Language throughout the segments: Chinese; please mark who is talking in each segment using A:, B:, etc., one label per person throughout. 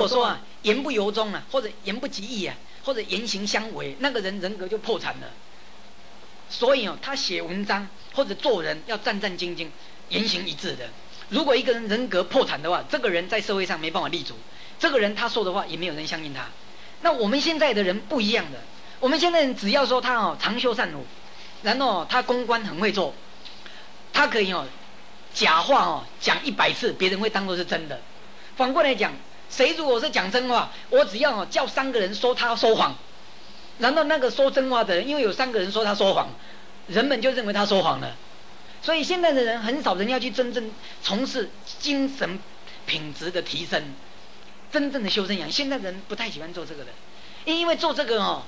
A: 果说啊言不由衷啊，或者言不及义啊，或者言行相违，那个人人格就破产了。所以他写文章或者做人要战战兢兢，言行一致的。如果一个人人格破产的话，这个人在社会上没办法立足，这个人他说的话也没有人相信他。那我们现在的人不一样的，我们现在人只要说他长袖善舞，然后他公关很会做，他可以假话讲100次，别人会当作是真的。反过来讲，谁如果是讲真话，我只要叫3个人说他说谎，然后那个说真话的人，因为有3个人说他说谎，人们就认为他说谎了。所以现在的人很少人要去真正从事精神品质的提升，真正的修身养。现在人不太喜欢做这个的，因为做这个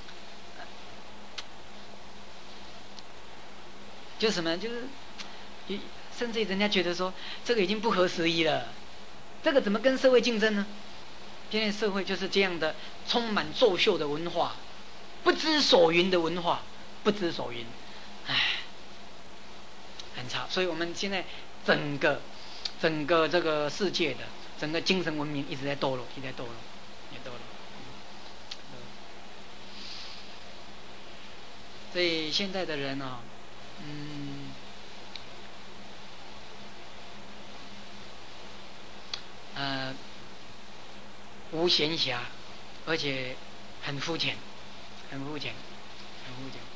A: 就是什么，就是甚至人家觉得说这个已经不合时宜了，这个怎么跟社会竞争呢？现在社会就是这样的，充满作秀的文化，不知所云的文化，不知所云，很差。所以我们现在整个这个世界的整个精神文明一直在堕落，一直在堕落，也堕落。所以现在的人无闲暇，而且很肤浅，很肤浅，很肤浅。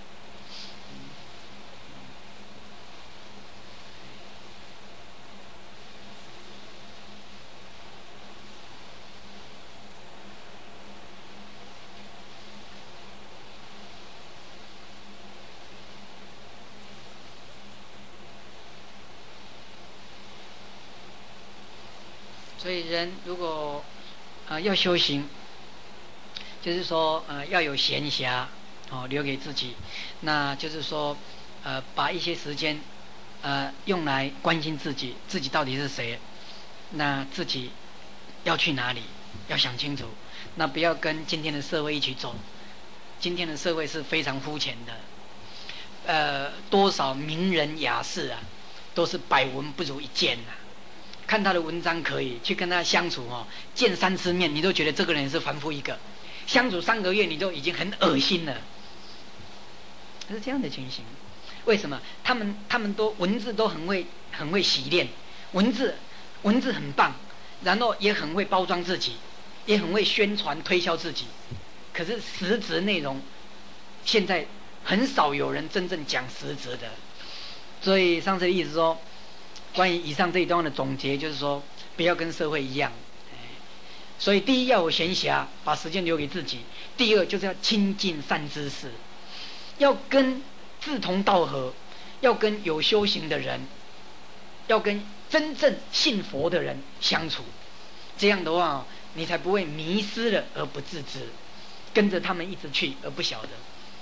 A: 所以人如果要修行，就是说要有闲暇留给自己，那就是说把一些时间用来关心自己，自己到底是谁，那自己要去哪里，要想清楚，那不要跟今天的社会一起走。今天的社会是非常肤浅的，多少名人雅士啊，都是百闻不如一见啊。看他的文章可以，去跟他相处见3次面，你都觉得这个人是凡夫一个，相处3个月你都已经很恶心了，是这样的情形。为什么？他们都文字都很会洗练，文字很棒，然后也很会包装自己，也很会宣传推销自己，可是实质内容现在很少有人真正讲实质的。所以上次的意思说，关于以上这一段的总结，就是说不要跟社会一样。所以第一要有闲暇，把时间留给自己；第二就是要亲近善知识，要跟志同道合，要跟有修行的人，要跟真正信佛的人相处。这样的话你才不会迷失了而不自知，跟着他们一直去而不晓得，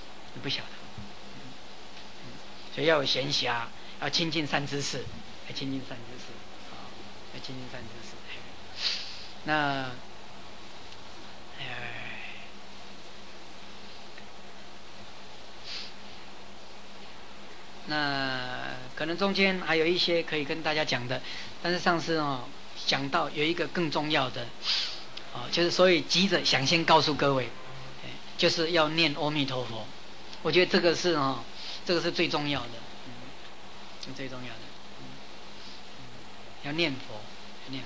A: 所以要有闲暇，要亲近善知识，要亲近善知识，要亲近善知识。那可能中间还有一些可以跟大家讲的，但是上次讲到有一个更重要的，就是所以急着想先告诉各位，就是要念阿弥陀佛。我觉得这个是最重要的，最重要的，要念佛，念佛。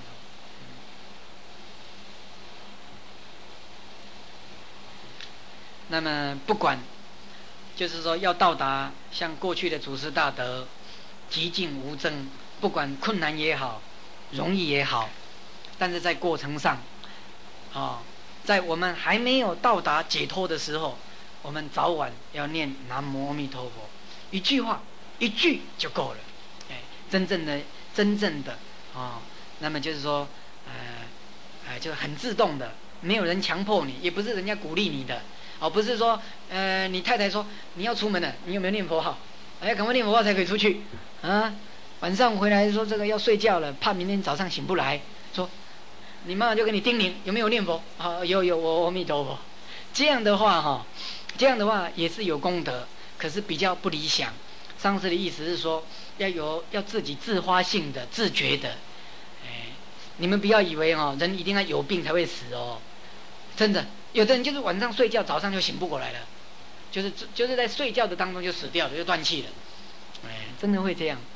A: 那么不管，就是说要到达像过去的祖师大德，寂静无争，不管困难也好，容易也好，但是在过程上，在我们还没有到达解脱的时候，我们早晚要念南无阿弥陀佛，一句话，一句就够了。真正的那么就是说，就是很自动的，没有人强迫你，也不是人家鼓励你的。不是说你太太说你要出门了，你有没有念佛号？赶快念佛号才可以出去啊！晚上回来说这个要睡觉了，怕明天早上醒不来，说你妈妈就给你叮咛有没有念佛？有，我阿弥陀佛。这样的话也是有功德，可是比较不理想。上次的意思是说要自己自发性的、自觉的， 你们不要以为人一定要有病才会死哦，真的，有的人就是晚上睡觉，早上就醒不过来了，就是在睡觉的当中就死掉了，就断气了，真的会这样，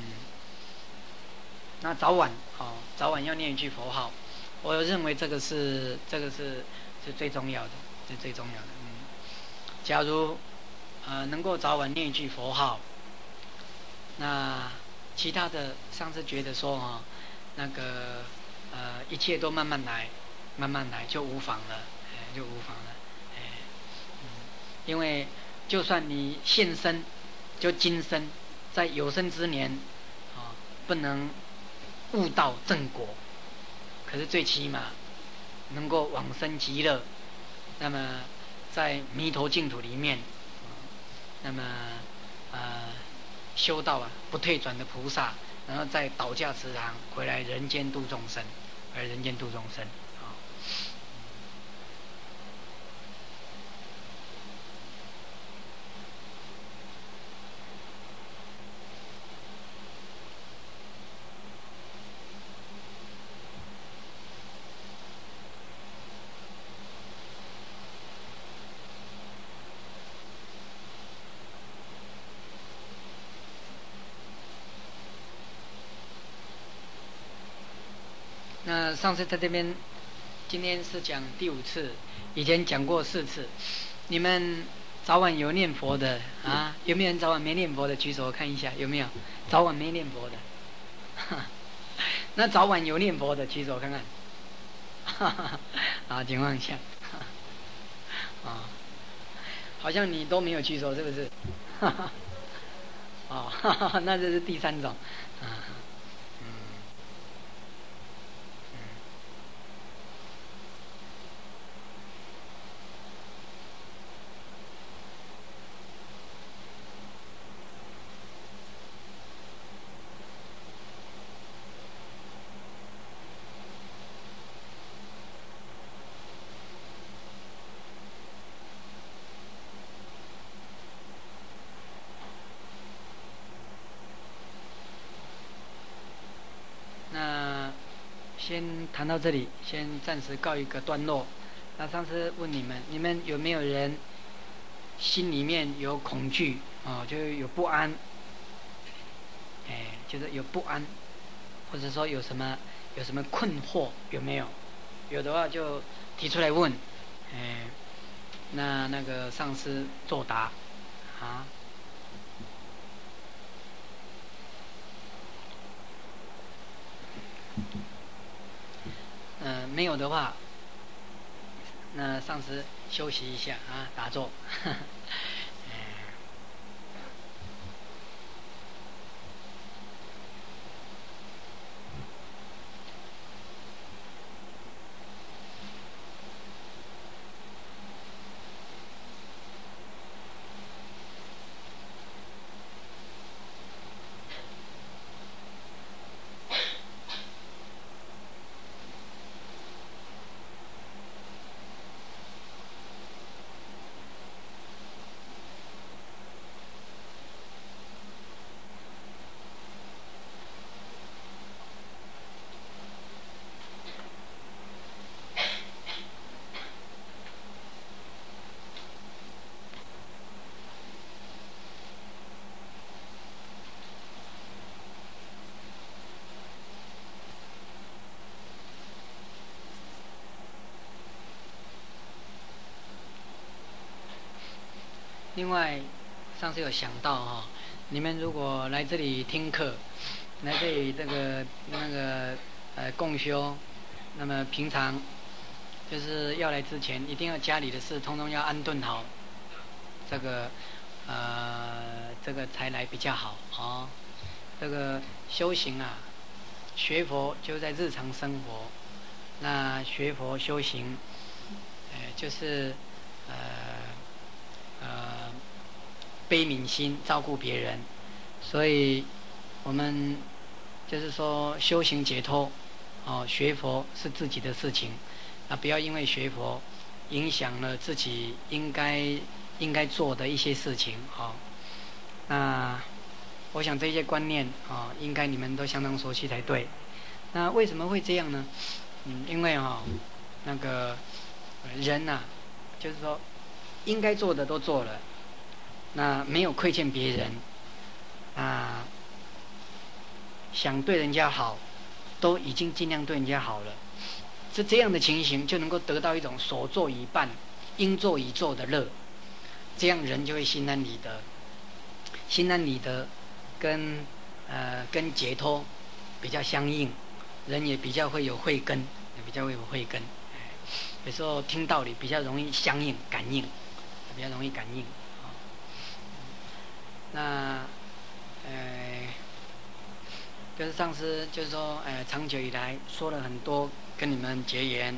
A: 那早晚要念一句佛号，我认为这个是最重要的，是最重要的。假如能够早晚念一句佛号，那其他的上次觉得说那个一切都慢慢来就无妨了，就无妨了，因为就算你现生就今生在有生之年不能悟到正果，可是最起码能够往生极乐，那么在弥陀净土里面，那么修道不退转的菩萨，然后再倒驾慈航回来人间度众生，那上次在这边，今天是讲第5次，以前讲过4次。你们早晚有念佛的啊？有没有人早晚没念佛的？举手看一下有没有早晚没念佛的。那早晚有念佛的举手看看。情况下，好像你都没有举手，是不是？那这是第3种。先谈到这里，先暂时告一个段落。那上次问你们有没有人心里面有恐惧就是有不安，就是有不安，或者说有什么困惑，有没有？有的话就提出来问，那个上司作答啊。没有的话，那上司休息一下打坐。另外，上次有想到你们如果来这里听课，来这里共修，那么平常就是要来之前，一定要家里的事通通要安顿好，这个才来比较好这个修行学佛就在日常生活，那学佛修行，就是悲悯心，照顾别人，所以我们就是说修行解脱，学佛是自己的事情，不要因为学佛影响了自己应该做的一些事情那我想这些观念应该你们都相当熟悉才对。 那为什么会这样呢？因为那个人呐，就是说应该做的都做了，那没有亏欠别人，想对人家好，都已经尽量对人家好了。这样的情形就能够得到一种所作已办、应作已做的乐，这样人就会心安理得。心安理得跟解脱比较相应，人也比较会有慧根，也比较会有慧根。有时候听道理比较容易相应、感应，比较容易感应。那就是上师就是说，长久以来说了很多跟你们结缘，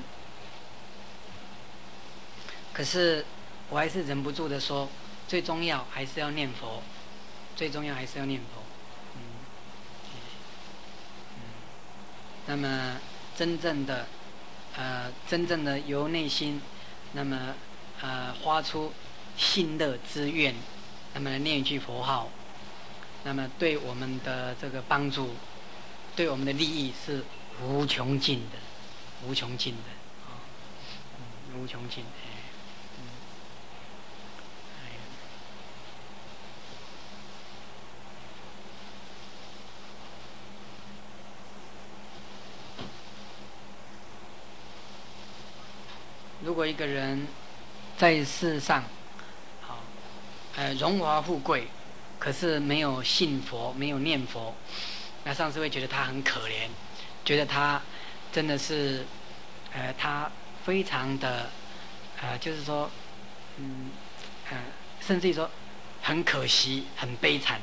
A: 可是我还是忍不住的说，最重要还是要念佛，最重要还是要念佛。那么真正的由内心，那么发出信乐之愿，那么念一句佛号，那么对我们的这个帮助，对我们的利益是无穷尽的，无穷尽的，无穷尽。如果一个人在世上，荣华富贵，可是没有信佛，没有念佛，那上师会觉得他很可怜，觉得他真的是，他非常的，就是说，甚至于说很可惜，很悲惨。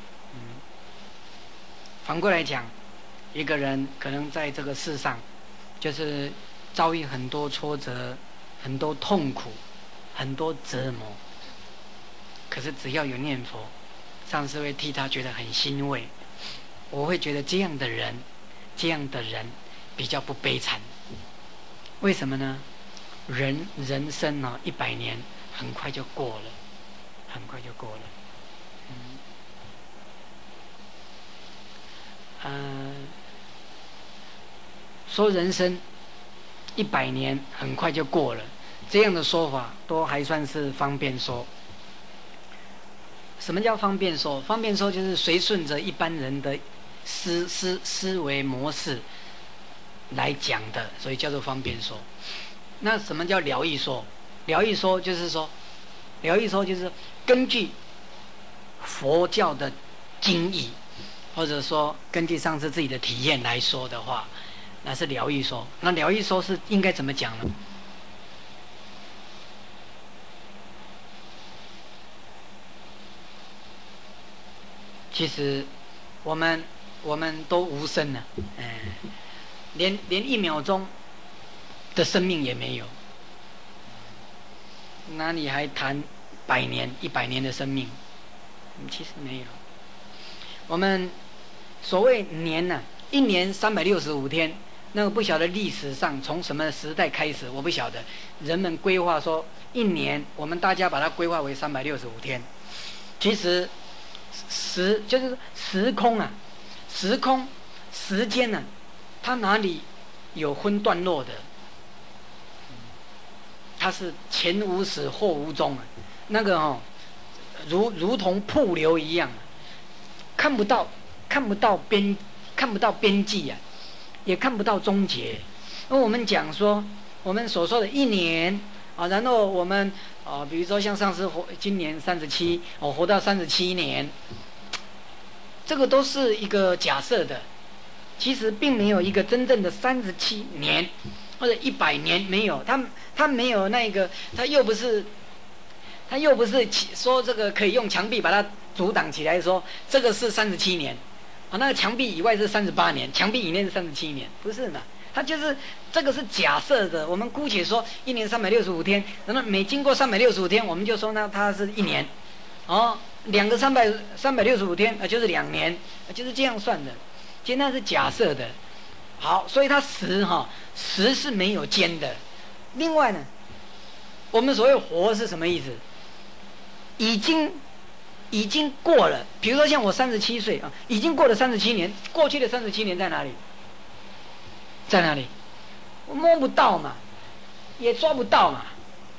A: 反过来讲，一个人可能在这个世上，就是遭遇很多挫折，很多痛苦，很多折磨，可是只要有念佛，上师会替他觉得很欣慰。我会觉得这样的人比较不悲惨。为什么呢？人生100年很快就过了，很快就过了。说人生100年很快就过了，这样的说法都还算是方便说。什么叫方便说？方便说就是随顺着一般人的思维模式来讲的，所以叫做方便说。那什么叫疗愈说？疗愈说就是根据佛教的经义，或者说根据上师自己的体验来说的话，那是疗愈说。那疗愈说是应该怎么讲呢？其实我们都无声了，连1秒钟的生命也没有，哪里还谈100年、100年的生命？其实没有。我们所谓年呢，1年365天，那个不晓得历史上从什么时代开始，我不晓得。人们规划说1年，我们大家把它规划为365天。其实就是时空啊，时间啊，它哪里有分段落的？它是前无始后无终啊，那个如同瀑流一样，看不到边际啊，也看不到终结。那我们讲说，我们所说的1年啊，然后我们比如说像上师今年37，活到37年，这个都是一个假设的，其实并没有一个真正的37年或者100年，没有，他没有那个，他又不是说这个可以用墙壁把它阻挡起来，说这个是37年，那个墙壁以外是38年，墙壁以内是37年，不是嘛？它就是这个是假设的，我们姑且说1年365天，然后每经过365天，我们就说呢它是1年，两个365天就是2年，就是这样算的，其实那是假设的。好，所以它时是没有间的。另外呢，我们所谓活是什么意思？已经过了，比如说像我37岁已经过了37年，过去的37年在哪里？ 在哪里？我摸不到嘛，也抓不到嘛，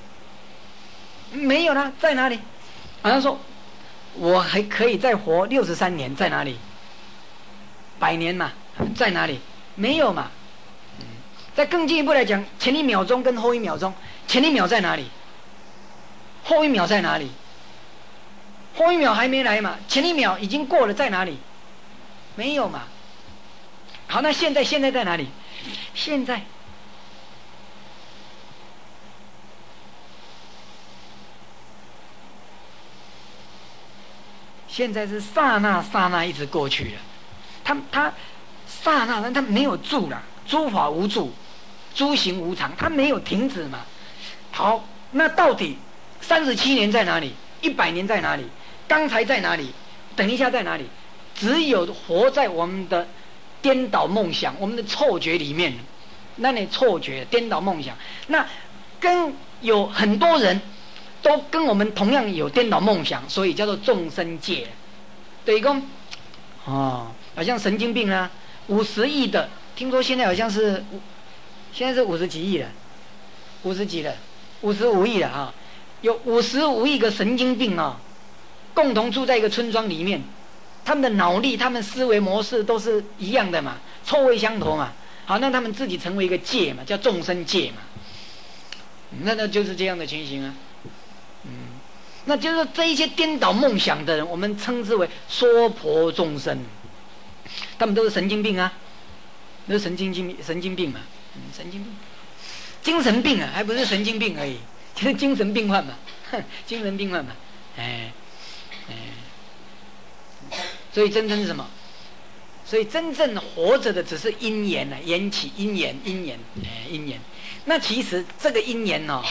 A: 没有啦，在哪里？好像说，我还可以再活63年，在哪里？100年嘛，在哪里？没有嘛。再更进一步来讲，前1秒钟跟后1秒钟，前1秒在哪里？后1秒在哪里？后1秒还没来嘛，前1秒已经过了，在哪里？没有嘛。好，那现在在哪里？现在是刹那刹那一直过去了，他刹那他没有住了，诸法无住，诸行无常，他没有停止嘛。好，那到底37年在哪里？100年在哪里？刚才在哪里？等一下在哪里？只有活在我们的颠倒梦想，我们的错觉里面。那你错觉颠倒梦想，那跟有很多人都跟我们同样有颠倒梦想，所以叫做众生界。对公哦，好像神经病啊，50亿的，听说现在好像是50几亿了，50几了，55亿了啊，有55亿个神经病啊，共同住在一个村庄里面，他们的脑力、他们思维模式都是一样的嘛，臭味相投嘛。好，那他们自己成为一个界嘛，叫众生界嘛。那就是这样的情形啊。那就是这一些颠倒梦想的人，我们称之为娑婆众生。他们都是神经病啊，都是神经病嘛，神经病，精神病啊，还不是神经病而已，就是精神病患嘛，精神病患嘛，所以真正是什么？所以真正活着的只是因缘啊，缘起因缘，因缘。那其实这个因缘哦，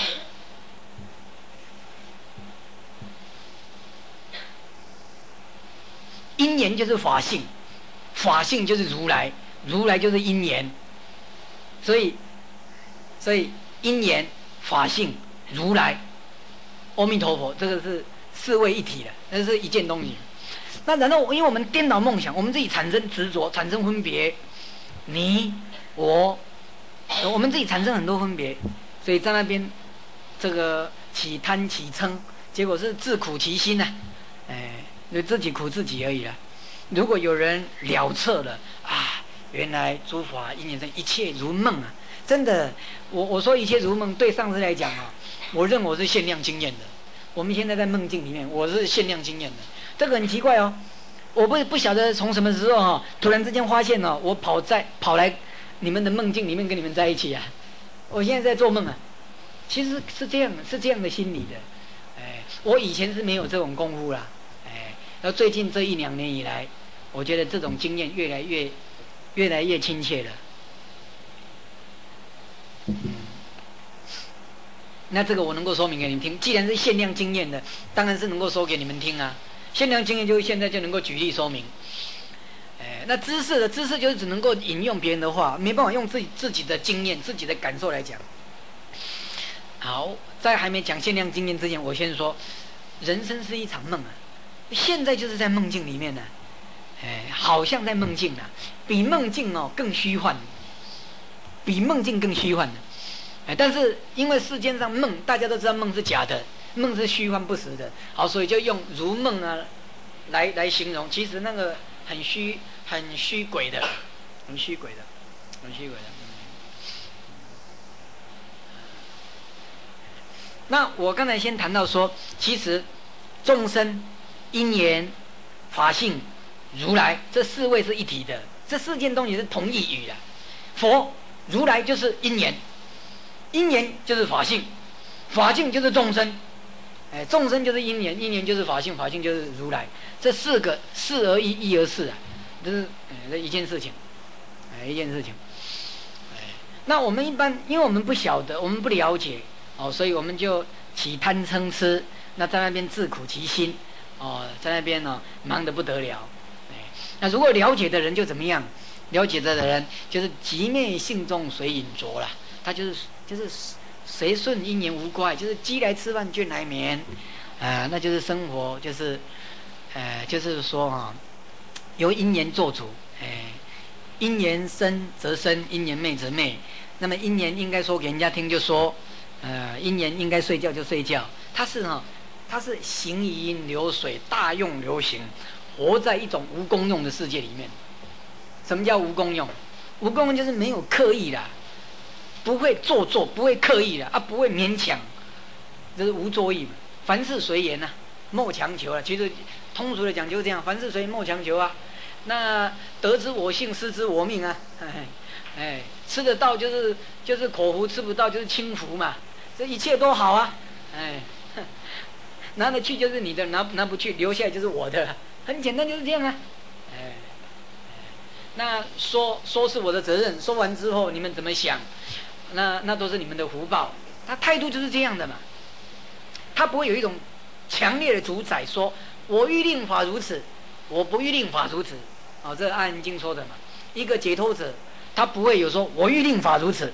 A: 因缘就是法性，法性就是如来，如来就是因缘。所以因缘、法性、如来、阿弥陀佛，这个是4位一体的，那是一件东西。那然后，因为我们颠倒梦想，我们自己产生执着，产生分别，你我们自己产生很多分别，所以在那边这个起贪起嗔，结果是自苦其心啊，就自己苦自己而已啦。如果有人了彻了啊，原来诸法因缘生，一切如梦啊！真的，我说一切如梦，对上师来讲啊，我认为我是限量经验的。我们现在在梦境里面，我是限量经验的。这个很奇怪哦，我不晓得从什么时候哈，突然之间发现哦，我跑来你们的梦境里面跟你们在一起啊。我现在在做梦啊，其实是这样的心理的。我以前是没有这种功夫啦，然后最近这1-2年以来，我觉得这种经验越来越亲切了。那这个我能够说明给你们听，既然是限量经验的，当然是能够说给你们听啊。限量经验就是现在就能够举例说明。那知识就是只能够引用别人的话，没办法用自己的经验、自己的感受来讲。好，在还没讲限量经验之前，我先说，人生是一场梦啊，现在就是在梦境里面呢，好像在梦境啊，比梦境哦更虚幻，比梦境更虚幻的。但是因为世间上梦，大家都知道梦是假的，梦是虚幻不实的，好，所以就用如梦啊来形容。其实那个很虚诡的，很虚诡的。那我刚才先谈到说，其实众生、因缘、法性、如来这4位是一体的，这4件东西是同义语的。佛、如来就是因缘。因缘就是法性，法性就是众生，众生就是因缘，因缘就是法性，法性就是如来。这4个4而一，一而4啊，这是这一件事情，一件事情。那我们一般，因为我们不晓得，我们不了解哦，所以我们就起贪嗔痴，那在那边自苦其心哦，在那边呢忙得不得了。那如果了解的人就怎么样？了解的人就是寂灭性中随隐着啦，他就是随顺因缘无怪，就是鸡来吃饭，倦来眠，那就是生活，就是说啊，由因缘做主， 因缘生则生，因缘灭则灭。那么因缘应该说给人家听，就说，因缘应该睡觉就睡觉。它是行于因流水，大用流行，活在一种无功用的世界里面。什么叫无功用？无功用就是没有刻意啦，不会做作，不会刻意啦，不会勉强，这是无作意嘛。凡事随缘呐，莫强求了。其实通俗的讲就是这样，凡事随缘莫强求啊。那得之我幸，失之我命啊。吃得到就是口福，吃不到就是轻福嘛。这一切都好啊。拿得去就是你的，拿不去留下来就是我的，很简单就是这样啊。那说是我的责任，说完之后你们怎么想？那都是你们的福报。他态度就是这样的嘛。他不会有一种强烈的主宰，说我欲令法如此，我不欲令法如此。这阿含经说的嘛。一个解脱者，他不会有说我欲令法如此，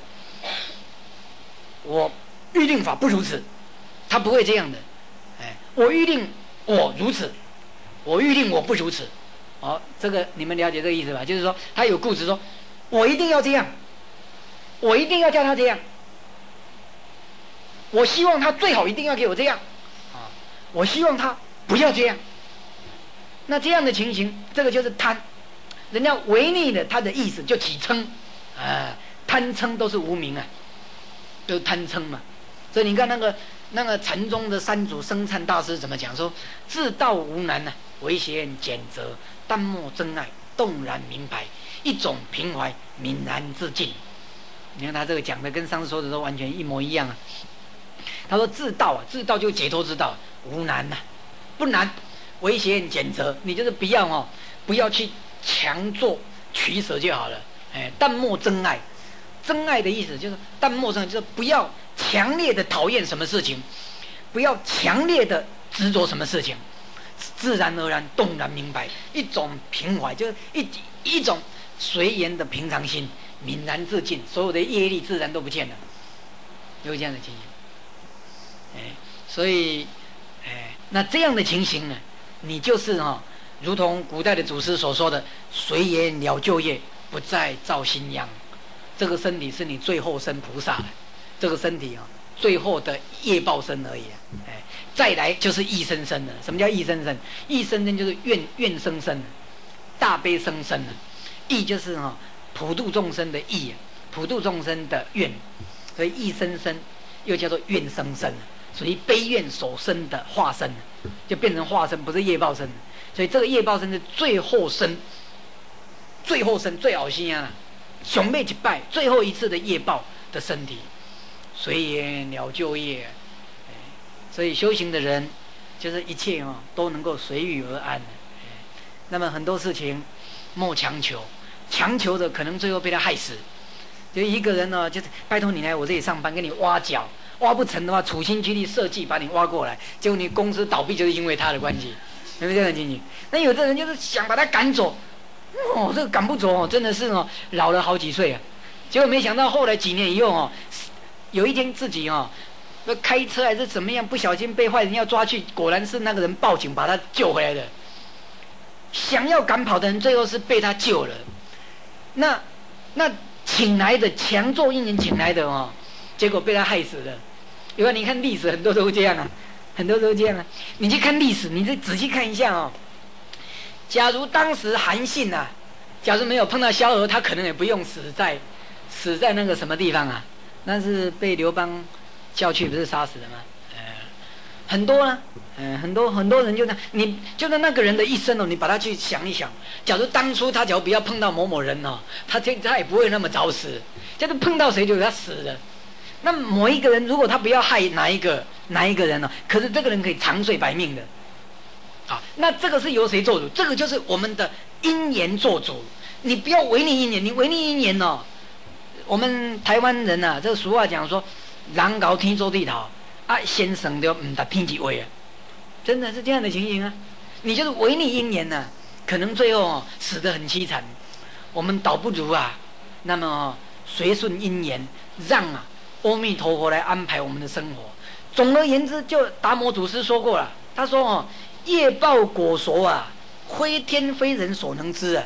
A: 我欲令法不如此，他不会这样的。我欲令我如此，我欲令我不如此。这个你们了解这个意思吧？就是说他有固执，说我一定要这样，我一定要叫他这样，我希望他最好一定要给我这样，我希望他不要这样。那这样的情形，这个就是贪。人家违逆了他的意思就起嗔，贪嗔都是无明啊，就是贪嗔嘛。所以你看那个禅宗的三祖生禅大师怎么讲？说自道无难啊，唯嫌简择，淡漠真爱，动然明白，一种平怀，泯然自尽。你看他这个讲的跟上次说的都完全一模一样啊。他说自道啊，自道就解脱之道，无难呐，不难，唯嫌简择，你就是不要去强做取舍就好了。淡漠真爱，真爱的意思就是淡漠真爱，就是不要强烈的讨厌什么事情，不要强烈的执着什么事情，自然而然动然明白，一种平怀，就是一种随缘的平常心，泯然自尽，所有的业力自然都不见了，有这样的情形。所以那这样的情形呢，你就是如同古代的祖师所说的，随缘了旧业，不再造新殃。这个身体是你最后生菩萨的，这个身体最后的业报身而已。再来就是意生生的。什么叫意生生？意生生就是愿生生，大悲生生的。意就是普度众生的意，普度众生的愿，所以意生生又叫做愿生生，属于悲愿所生的化身，就变成化身，不是业报身。所以这个业报身是最后生，最恶心啊！熊妹一拜，最后一次的业报的身体，随缘了旧业。所以修行的人，就是一切都能够随遇而安。那么很多事情莫强求，强求的可能最后被他害死。就一个人就是拜托你来我这里上班，给你挖角，挖不成的话，处心积虑设计把你挖过来，结果你公司倒闭就是因为他的关系。有没有这样的情形？那有的人就是想把他赶走，这个赶不走真的是老了好几岁啊。结果没想到后来几年以后有一天自己开车还是怎么样，不小心被坏人要抓去，果然是那个人报警把他救回来的。想要赶跑的人，最后是被他救了。那请来的强作因缘请来的结果被他害死了。因为你看历史很多都这样啊。很多都这样啊！你去看历史，你再仔细看一下假如当时韩信假如没有碰到萧何，他可能也不用死在那个什么地方啊？那是被刘邦叫去，不是杀死的吗？很多啊，很多人就那，你就那个人的一生你把他去想一想，假如当初他只要不要碰到某某人他也不会那么早死。就是碰到谁就他死了。那某一个人如果他不要害哪一个人可是这个人可以长岁百命的。那这个是由谁做主？这个就是我们的因缘做主。你不要违逆因缘，你违逆因缘我们台湾人这个俗话讲说，人熬天做地头先生就唔得偏几位啊，真的是这样的情形啊。你就是违逆因缘可能最后死得很凄惨。我们倒不如那么随顺因缘，让阿弥陀佛来安排我们的生活。总而言之，就达摩祖师说过了，他说业报果熟非天非人所能知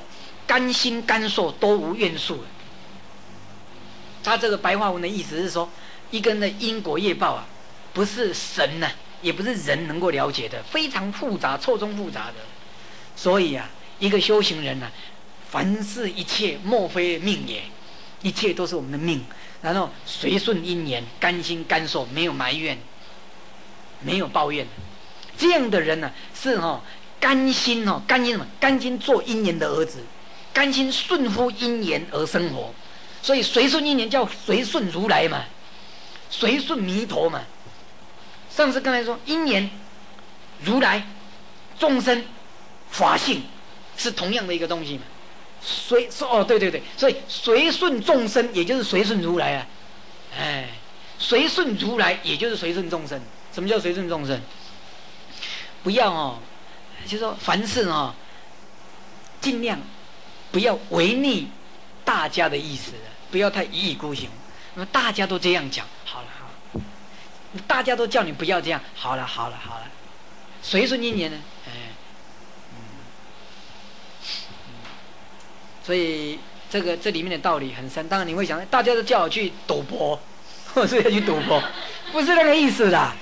A: 甘心甘受，都无怨诉。他这个白话文的意思是说，一个人的因果业报啊，不是神呐、也不是人能够了解的，非常复杂、错综复杂的。所以啊，一个修行人啊，凡事一切莫非命也，一切都是我们的命。然后随顺因缘，甘心甘受，没有埋怨，没有抱怨。这样的人呢、是甘心甘心什么？甘心做因缘的儿子，甘心顺乎因缘而生活。所以随顺因缘叫随顺如来嘛，随顺弥陀嘛。上次刚才说因缘、如来、众生、法性是同样的一个东西嘛。对，所以随顺众生也就是随顺如来啊，随顺如来也就是随顺众生。什么叫随顺众生？不要就是说凡事尽量不要违逆大家的意思，不要太一意孤行。那么大家都这样讲，好了，大家都叫你不要这样，好了，随顺因缘呢，所以这里面的道理很深。当然你会想，大家都叫我去赌博，或是要去赌博，不是那个意思啦，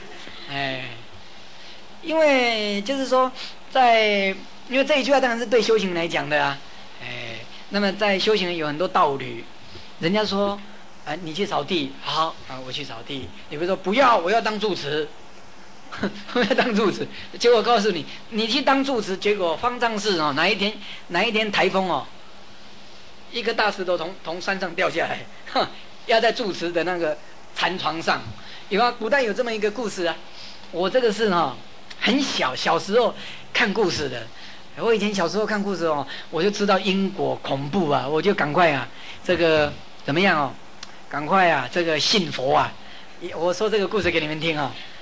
A: 因为就是说，因为这一句话当然是对修行人来讲的啊，那么在修行人有很多道理，人家说，你去扫地，好啊，我去扫地。你比如说不要，我要当住持，我要当住持。结果告诉你，你去当住持，结果方丈室哪一天台风一个大石头从山上掉下来，压在住持的那个禅床上。古代有这么一个故事啊，我这个是很小时候看故事的。我以前小时候看故事我就知道因果恐怖啊，我就赶快这个怎么样赶快这个信佛啊。我说这个故事给你们听